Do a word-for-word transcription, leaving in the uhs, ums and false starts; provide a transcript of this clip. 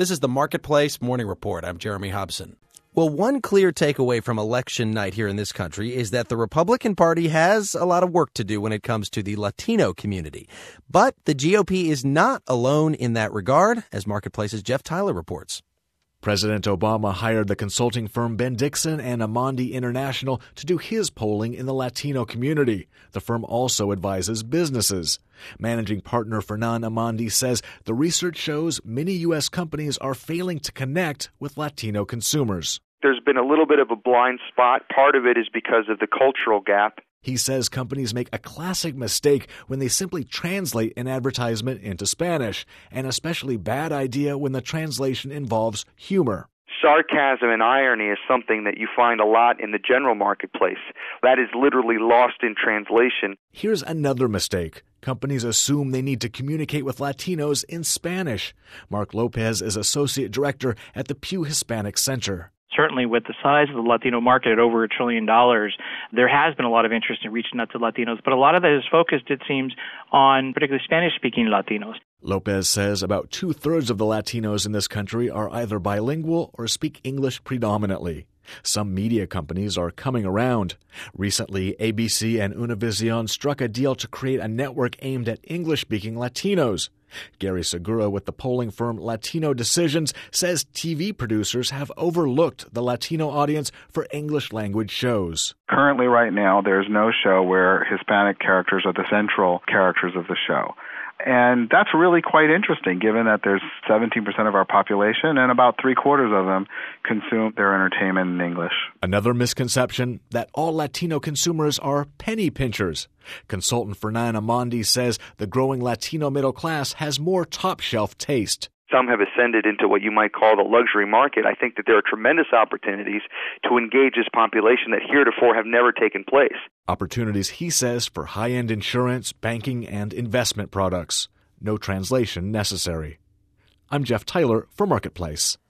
This is the Marketplace Morning Report. I'm Jeremy Hobson. Well, one clear takeaway from election night here in this country is that the Republican Party has a lot of work to do when it comes to the Latino community. But the G O P is not alone in that regard, as Marketplace's Jeff Tyler reports. President Obama hired the consulting firm Ben Dixon and Amandi International to do his polling in the Latino community. The firm also advises businesses. Managing partner Fernan Amandi says the research shows many U S companies are failing to connect with Latino consumers. There's been a little bit of a blind spot. Part of it is because of the cultural gap. He says companies make a classic mistake when they simply translate an advertisement into Spanish, an especially bad idea when the translation involves humor. Sarcasm and irony is something that you find a lot in the general marketplace. That is literally lost in translation. Here's another mistake. Companies assume they need to communicate with Latinos in Spanish. Mark Lopez is Associate Director at the Pew Hispanic Center. Certainly with the size of the Latino market at over a trillion dollars, there has been a lot of interest in reaching out to Latinos, but a lot of that is focused, it seems, on particularly Spanish-speaking Latinos. Lopez says about two-thirds of the Latinos in this country are either bilingual or speak English predominantly. Some media companies are coming around. Recently, A B C and Univision struck a deal to create a network aimed at English-speaking Latinos. Gary Segura with the polling firm Latino Decisions says T V producers have overlooked the Latino audience for English-language shows. Currently, right now, there's no show where Hispanic characters are the central characters of the show. And that's really quite interesting, given that there's seventeen percent of our population and about three-quarters of them consume their entertainment in English. Another misconception, that all Latino consumers are penny pinchers. Consultant Fernan Amandi says the growing Latino middle class has more top-shelf taste. Some have ascended into what you might call the luxury market. I think that there are tremendous opportunities to engage this population that heretofore have never taken place. Opportunities, he says, for high-end insurance, banking, and investment products. No translation necessary. I'm Jeff Tyler for Marketplace.